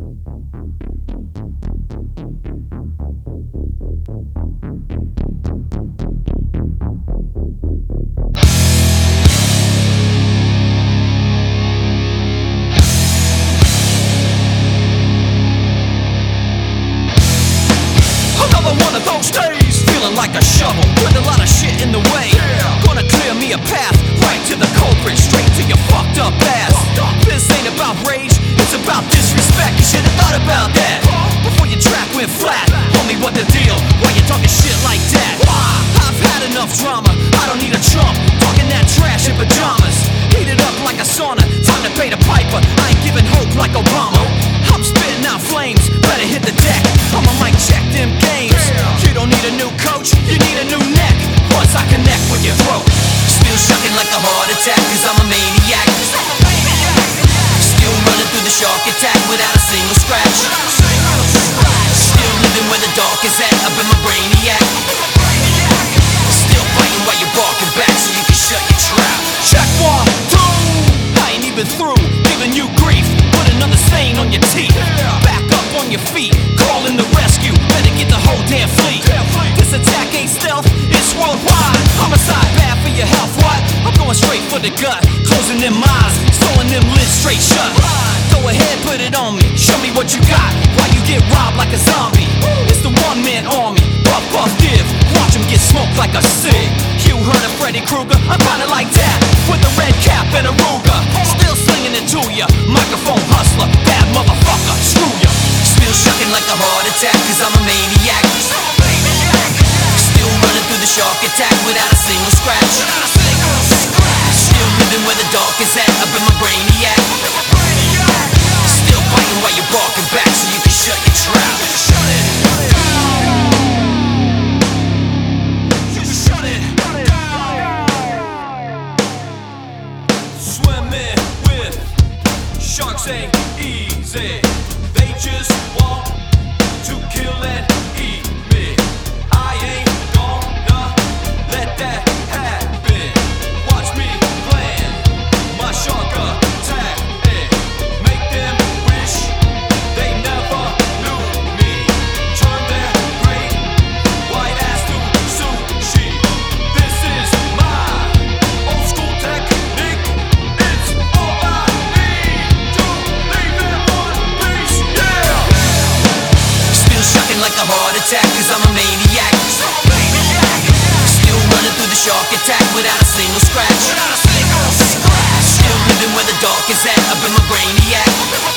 Another one of those days, feeling like a shovel with a lot of shit in the way. Gonna clear me a path right to the culprit, straight to your fucked up ass. This ain't about rage, it's about disrespect. You should've thought about that before your track went flat. Homie, what the deal? Why you talking shit like that? I've had enough drama, I don't need a chump talking that trash in pajamas. Heat it up like a sauna, time to pay the piper. I ain't giving hope like Obama. I'm spitting out flames, better hit the deck. I'ma mic check them games. You don't need a new coach, you need a new neck. Once I connect with your throat, still shucking like a heart attack, cause I'm a maniac. Still running through the shark attack without a single scratch. Still living where the dark is at, up in my brainiac. Still fighting while you're barking back so you can shut your trap. Check 1, 2. I ain't even through giving you grief. Put another stain on your teeth. Back up on your feet, calling the rescue. Better get the whole damn fleet. This attack ain't stealth, it's worldwide. Homicide, bad for your health, what? I'm going straight for the gut, closing them eyes, sewing them lids straight shut. Go ahead, put it on me, show me what you got. While you get robbed like a zombie. It's the one-man army, puff, puff, give. Watch him get smoked like a cig. You heard of Freddy Krueger? I'm kinda like that, with a red cap and a Ruger. Still slinging it to ya, microphone hustler, bad motherfucker, screw ya. Still shucking like a heart attack, cause I'm a maniac. Still running through the shark attack without a single scratch. Still living where the dark is at, up in my brainiac. Still fighting while you're barking back so you can shut your trap. Swimming with sharks ain't easy. They just want to kill and eat me. I ain't gonna let that happen. Watch me plan my shark attack and make them wish they never knew me. Turn their great white ass to sushi. This is my old school technique. It's all I need to leave in one piece, yeah. Still shucking like a heart attack, cause I'm a maniac. Still running through the shark attack without a single scratch. Still living where the dark is at, up in my brainiac.